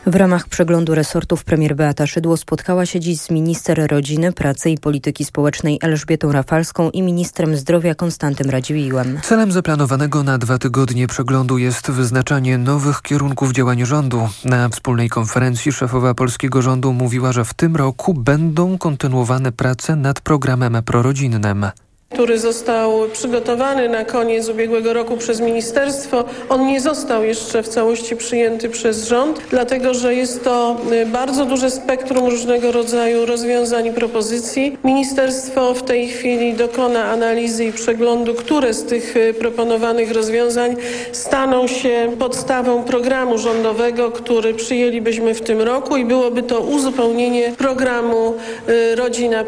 W ramach przeglądu resortów premier Beata Szydło spotkała się dziś z minister rodziny, pracy i polityki społecznej Elżbietą Rafalską i ministrem zdrowia Konstantym Radziwiłłem. Celem zaplanowanego na 2 tygodnie przeglądu jest wyznaczanie nowych kierunków działań rządu. Na wspólnej konferencji szefowa polskiego rządu mówiła, że w tym roku będą kontynuowane prace nad programem prorodzinnym, który został przygotowany na koniec ubiegłego roku przez ministerstwo. On nie został jeszcze w całości przyjęty przez rząd, dlatego że jest to bardzo duże spektrum różnego rodzaju rozwiązań i propozycji. Ministerstwo w tej chwili dokona analizy i przeglądu, które z tych proponowanych rozwiązań staną się podstawą programu rządowego, który przyjęlibyśmy w tym roku i byłoby to uzupełnienie programu Rodzina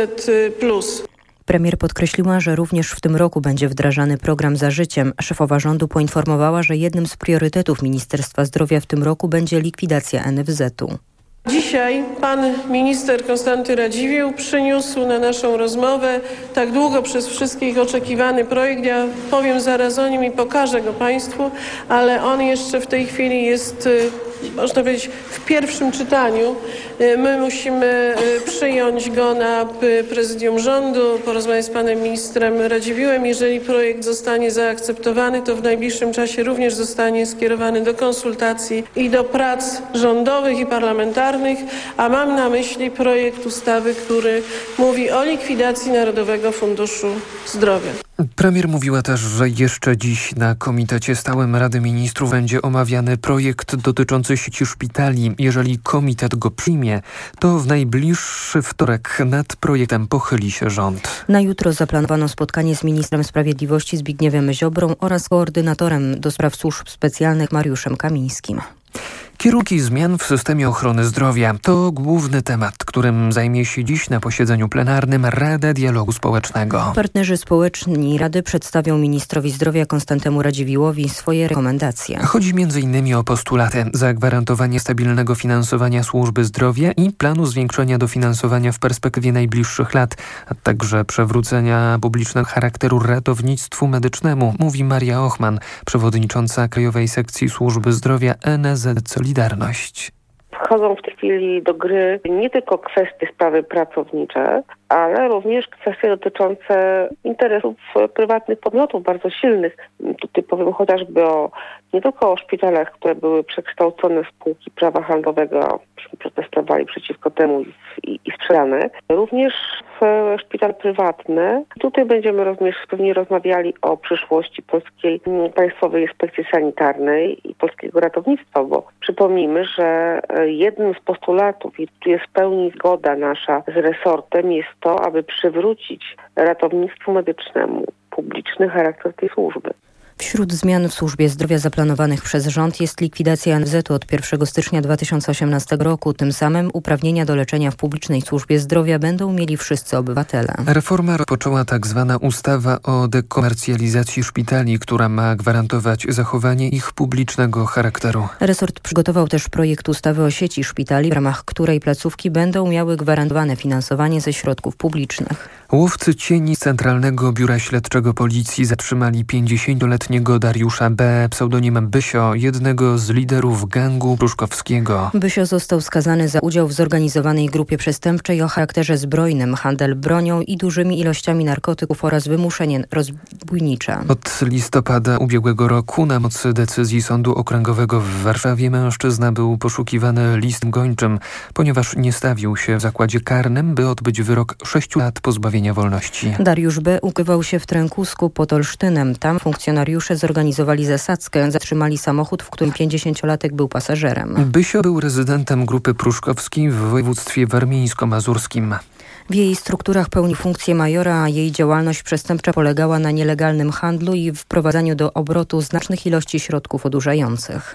500+. Premier podkreśliła, że również w tym roku będzie wdrażany program Za życiem. Szefowa rządu poinformowała, że jednym z priorytetów Ministerstwa Zdrowia w tym roku będzie likwidacja NFZ-u. Dzisiaj pan minister Konstanty Radziwiłł przyniósł na naszą rozmowę tak długo przez wszystkich oczekiwany projekt. Ja powiem zaraz o nim i pokażę go państwu, ale on jeszcze w tej chwili jest, można powiedzieć, w pierwszym czytaniu. My musimy przyjąć go na prezydium rządu, porozmawiać z panem ministrem Radziwiłłem. Jeżeli projekt zostanie zaakceptowany, to w najbliższym czasie również zostanie skierowany do konsultacji i do prac rządowych i parlamentarnych, a mam na myśli projekt ustawy, który mówi o likwidacji Narodowego Funduszu Zdrowia. Premier mówiła też, że jeszcze dziś na Komitecie Stałym Rady Ministrów będzie omawiany projekt dotyczący sieci szpitali. Jeżeli komitet go przyjmie, to w najbliższy wtorek nad projektem pochyli się rząd. Na jutro zaplanowano spotkanie z ministrem sprawiedliwości Zbigniewem Ziobrą oraz koordynatorem do spraw służb specjalnych Mariuszem Kamińskim. Kierunki zmian w systemie ochrony zdrowia to główny temat, którym zajmie się dziś na posiedzeniu plenarnym Rada Dialogu Społecznego. Partnerzy społeczni Rady przedstawią ministrowi zdrowia Konstantemu Radziwiłłowi swoje rekomendacje. Chodzi m.in. o postulaty zagwarantowanie stabilnego finansowania służby zdrowia i planu zwiększenia dofinansowania w perspektywie najbliższych lat, a także przywrócenia publicznego charakteru ratownictwu medycznemu, mówi Maria Ochman, przewodnicząca Krajowej Sekcji Służby Zdrowia NSZZ Solidarność. Wchodzą w tej chwili do gry nie tylko kwestie sprawy pracownicze, ale również kwestie dotyczące interesów prywatnych podmiotów bardzo silnych. Tutaj powiem chociażby nie tylko o szpitalach, które były przekształcone w spółki prawa handlowego, protestowali przeciwko temu i sprzedane, również w szpital prywatny. Tutaj będziemy również pewnie rozmawiali o przyszłości Polskiej Państwowej Inspekcji Sanitarnej i polskiego ratownictwa, bo przypomnijmy, że jednym z postulatów, i tu jest w pełni zgoda nasza z resortem, jest to, aby przywrócić ratownictwu medycznemu publiczny charakter tej służby. Wśród zmian w służbie zdrowia zaplanowanych przez rząd jest likwidacja NFZ-u od 1 stycznia 2018 roku. Tym samym uprawnienia do leczenia w publicznej służbie zdrowia będą mieli wszyscy obywatele. Reforma rozpoczęła tzw. ustawa o dekomercjalizacji szpitali, która ma gwarantować zachowanie ich publicznego charakteru. Resort przygotował też projekt ustawy o sieci szpitali, w ramach której placówki będą miały gwarantowane finansowanie ze środków publicznych. Łowcy cieni z Centralnego Biura Śledczego Policji zatrzymali 50-letniego Dariusza B., pseudonim Bysio, jednego z liderów gangu pruszkowskiego. Bysio został skazany za udział w zorganizowanej grupie przestępczej o charakterze zbrojnym, handel bronią i dużymi ilościami narkotyków oraz wymuszenie rozbójnicze. Od listopada ubiegłego roku na mocy decyzji Sądu Okręgowego w Warszawie mężczyzna był poszukiwany listem gończym, ponieważ nie stawił się w zakładzie karnym, by odbyć wyrok 6 lat pozbawienia wolności. Dariusz B. ukrywał się w Trękusku pod Olsztynem. Tam funkcjonariusze zorganizowali zasadzkę, zatrzymali samochód, w którym 50-latek był pasażerem. Bysio był rezydentem grupy pruszkowskiej w województwie warmińsko-mazurskim. W jej strukturach pełni funkcję majora, a jej działalność przestępcza polegała na nielegalnym handlu i wprowadzaniu do obrotu znacznych ilości środków odurzających.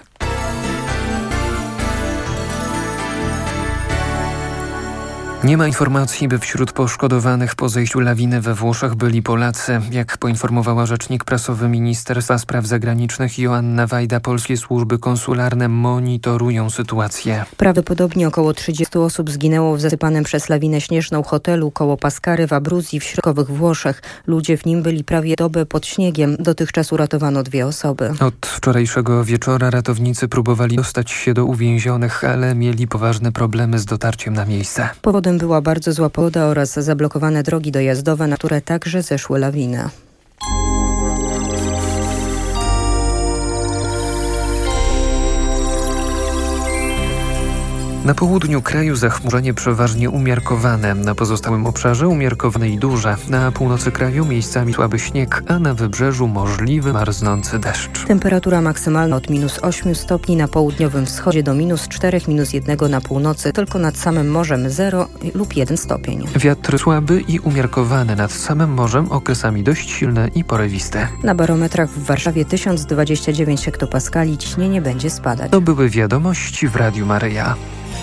Nie ma informacji, by wśród poszkodowanych po zejściu lawiny we Włoszech byli Polacy. Jak poinformowała rzecznik prasowy Ministerstwa Spraw Zagranicznych Joanna Wajda, polskie służby konsularne monitorują sytuację. Prawdopodobnie około 30 osób zginęło w zasypanym przez lawinę śnieżną hotelu koło Paskary w Abruzji w środkowych Włoszech. Ludzie w nim byli prawie dobę pod śniegiem. Dotychczas uratowano 2 osoby. Od wczorajszego wieczora ratownicy próbowali dostać się do uwięzionych, ale mieli poważne problemy z dotarciem na miejsce. Powodem była bardzo zła pogoda oraz zablokowane drogi dojazdowe, na które także zeszły lawiny. Na południu kraju zachmurzenie przeważnie umiarkowane, na pozostałym obszarze umiarkowane i duże. Na północy kraju miejscami słaby śnieg, a na wybrzeżu możliwy marznący deszcz. Temperatura maksymalna od -8 stopni na południowym wschodzie do -4, -1 na północy, tylko nad samym morzem 0 lub 1 stopień. Wiatr słaby i umiarkowany nad samym morzem, okresami dość silny i porywiste. Na barometrach w Warszawie 1029 hektopaskali, ciśnienie będzie spadać. To były wiadomości w Radiu Maryja.